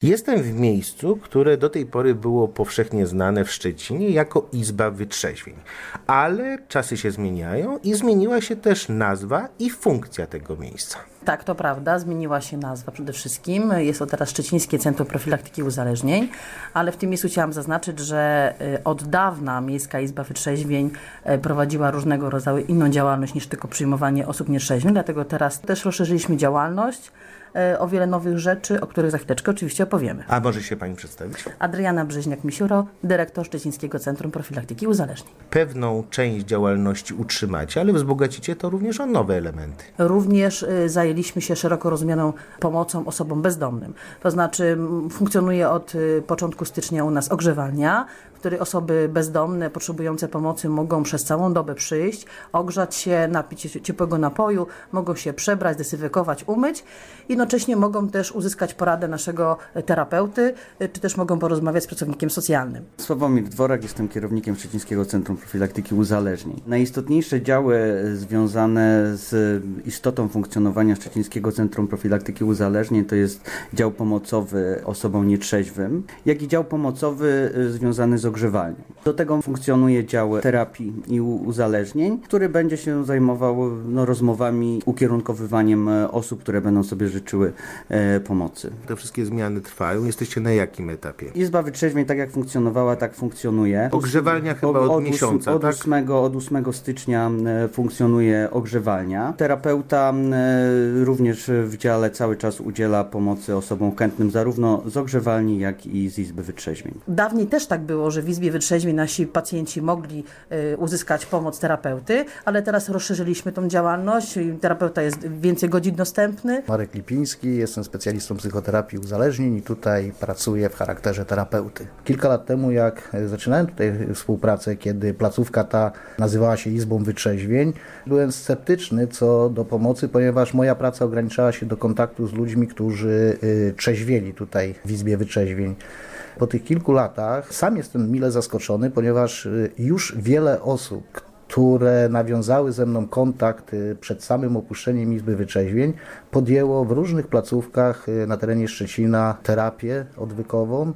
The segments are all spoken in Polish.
Jestem w miejscu, które do tej pory było powszechnie znane w Szczecinie jako Izba Wytrzeźwień, ale czasy się zmieniają i zmieniła się też nazwa i funkcja tego miejsca. Tak, to prawda, zmieniła się nazwa przede wszystkim. Jest to teraz Szczecińskie Centrum Profilaktyki Uzależnień, ale w tym miejscu chciałam zaznaczyć, że od dawna Miejska Izba Wytrzeźwień prowadziła różnego rodzaju inną działalność niż tylko przyjmowanie osób nietrzeźwych, dlatego teraz też rozszerzyliśmy działalność o wiele nowych rzeczy, o których za chwileczkę oczywiście opowiemy. A może się Pani przedstawić? Adriana Brzeźniak-Misiuro, dyrektor Szczecińskiego Centrum Profilaktyki Uzależnień. Pewną część działalności utrzymacie, ale wzbogacicie to również o nowe elementy. Również zajęliśmy się szeroko rozumianą pomocą osobom bezdomnym. To znaczy funkcjonuje od początku stycznia u nas ogrzewalnia, w której osoby bezdomne, potrzebujące pomocy mogą przez całą dobę przyjść, ogrzać się, napić się ciepłego napoju, mogą się przebrać, zdezynfekować, umyć. Jednocześnie mogą też uzyskać poradę naszego terapeuty, czy też mogą porozmawiać z pracownikiem socjalnym. Sławomir Dworak, jestem kierownikiem Szczecińskiego Centrum Profilaktyki Uzależnień. Najistotniejsze działy związane z istotą funkcjonowania Szczecińskiego Centrum Profilaktyki Uzależnień to jest dział pomocowy osobom nietrzeźwym, jak i dział pomocowy związany z ogrzewalnią. Do tego funkcjonuje dział terapii i uzależnień, który będzie się zajmował rozmowami, ukierunkowywaniem osób, które będą sobie życzyły pomocy. Te wszystkie zmiany trwają. Jesteście na jakim etapie? Izba Wytrzeźwień tak jak funkcjonowała, tak funkcjonuje. Ogrzewalnia chyba od miesiąca, tak? Od 8 stycznia funkcjonuje ogrzewalnia. Terapeuta również w dziale cały czas udziela pomocy osobom chętnym zarówno z ogrzewalni, jak i z Izby Wytrzeźwień. Dawniej też tak było, że w Izbie Wytrzeźwień nasi pacjenci mogli uzyskać pomoc terapeuty, ale teraz rozszerzyliśmy tą działalność. Terapeuta jest więcej godzin dostępny. Marek Lipiński, jestem specjalistą psychoterapii uzależnień i tutaj pracuję w charakterze terapeuty. Kilka lat temu, jak zaczynałem tutaj współpracę, kiedy placówka ta nazywała się Izbą Wytrzeźwień, byłem sceptyczny co do pomocy, ponieważ moja praca ograniczała się do kontaktu z ludźmi, którzy trzeźwieli tutaj w Izbie Wytrzeźwień. Po tych kilku latach sam jestem mile zaskoczony, ponieważ już wiele osób, które nawiązały ze mną kontakt przed samym opuszczeniem Izby Wytrzeźwień, podjęło w różnych placówkach na terenie Szczecina terapię odwykową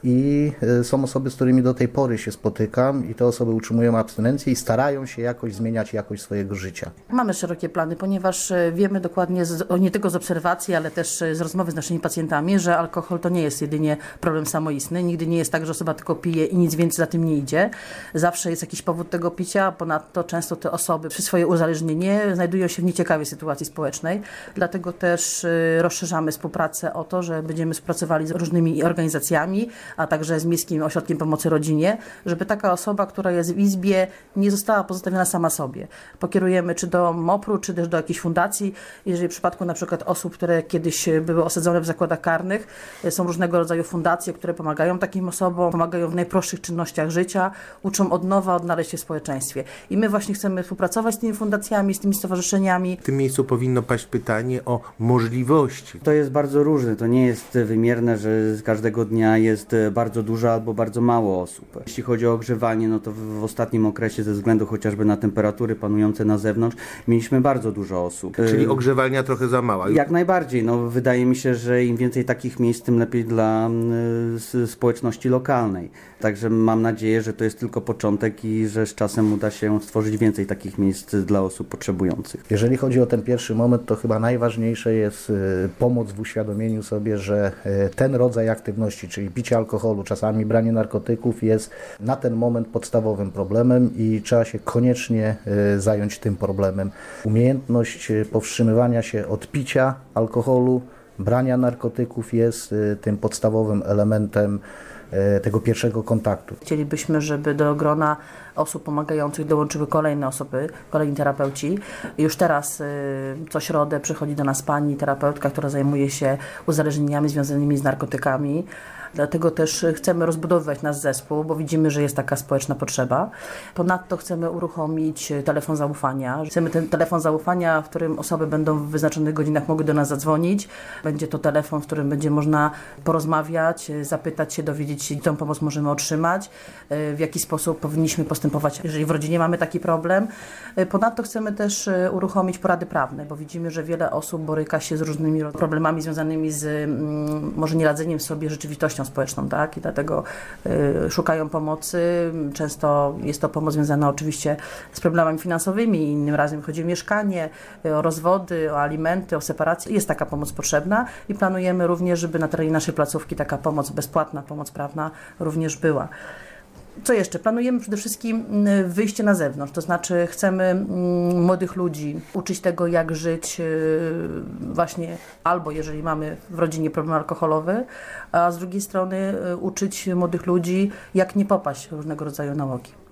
i są osoby, z którymi do tej pory się spotykam i te osoby utrzymują abstynencję i starają się jakoś zmieniać jakość swojego życia. Mamy szerokie plany, ponieważ wiemy dokładnie, nie tylko z obserwacji, ale też z rozmowy z naszymi pacjentami, że alkohol to nie jest jedynie problem samoistny. Nigdy nie jest tak, że osoba tylko pije i nic więcej za tym nie idzie. Zawsze jest jakiś powód tego picia, ponadto często te osoby przy swoje uzależnienie znajdują się w nieciekawej sytuacji społecznej. Dlatego też rozszerzamy współpracę o to, że będziemy współpracowali z różnymi organizacjami, a także z Miejskim Ośrodkiem Pomocy Rodzinie, żeby taka osoba, która jest w izbie, nie została pozostawiona sama sobie. Pokierujemy czy do MOPR-u, czy też do jakiejś fundacji. Jeżeli w przypadku na przykład osób, które kiedyś były osadzone w zakładach karnych, są różnego rodzaju fundacje, które pomagają takim osobom, pomagają w najprostszych czynnościach życia, uczą od nowa odnaleźć się w społeczeństwie. I my właśnie chcemy współpracować z tymi fundacjami, z tymi stowarzyszeniami. W tym miejscu powinno paść pytanie o możliwości. To jest bardzo różne, to nie jest wymierne, że z każdego dnia jest bardzo dużo albo bardzo mało osób. Jeśli chodzi o ogrzewanie, no to w ostatnim okresie ze względu chociażby na temperatury panujące na zewnątrz mieliśmy bardzo dużo osób. Czyli ogrzewalnia trochę za mała. Jak najbardziej. No, wydaje mi się, że im więcej takich miejsc, tym lepiej dla społeczności lokalnej. Także mam nadzieję, że to jest tylko początek i że z czasem uda się stworzyć więcej takich miejsc dla osób potrzebujących. Jeżeli chodzi o ten pierwszy moment, to chyba najważniejsze jest pomoc w uświadomieniu sobie, że ten rodzaj aktywności, czyli picie alkoholu, czasami branie narkotyków jest na ten moment podstawowym problemem i trzeba się koniecznie zająć tym problemem. Umiejętność powstrzymywania się od picia alkoholu, brania narkotyków jest tym podstawowym elementem tego pierwszego kontaktu. Chcielibyśmy, żeby do grona osób pomagających dołączyły kolejne osoby, kolejni terapeuci. Już teraz co środę przychodzi do nas pani terapeutka, która zajmuje się uzależnieniami związanymi z narkotykami. Dlatego też chcemy rozbudowywać nasz zespół, bo widzimy, że jest taka społeczna potrzeba. Ponadto chcemy uruchomić telefon zaufania. Chcemy ten telefon zaufania, w którym osoby będą w wyznaczonych godzinach mogły do nas zadzwonić. Będzie to telefon, w którym będzie można porozmawiać, zapytać się, dowiedzieć się, jaką pomoc możemy otrzymać, w jaki sposób powinniśmy postępować, jeżeli w rodzinie mamy taki problem. Ponadto chcemy też uruchomić porady prawne, bo widzimy, że wiele osób boryka się z różnymi problemami związanymi z może nieradzeniem sobie rzeczywistością społeczną, tak? I dlatego szukają pomocy. Często jest to pomoc związana oczywiście z problemami finansowymi, innym razem chodzi o mieszkanie, o rozwody, o alimenty, o separację. Jest taka pomoc potrzebna i planujemy również, żeby na terenie naszej placówki taka pomoc, bezpłatna pomoc prawna również była. Co jeszcze? Planujemy przede wszystkim wyjście na zewnątrz, to znaczy chcemy młodych ludzi uczyć tego, jak żyć właśnie albo jeżeli mamy w rodzinie problem alkoholowy, a z drugiej strony uczyć młodych ludzi, jak nie popaść w różnego rodzaju nałogi.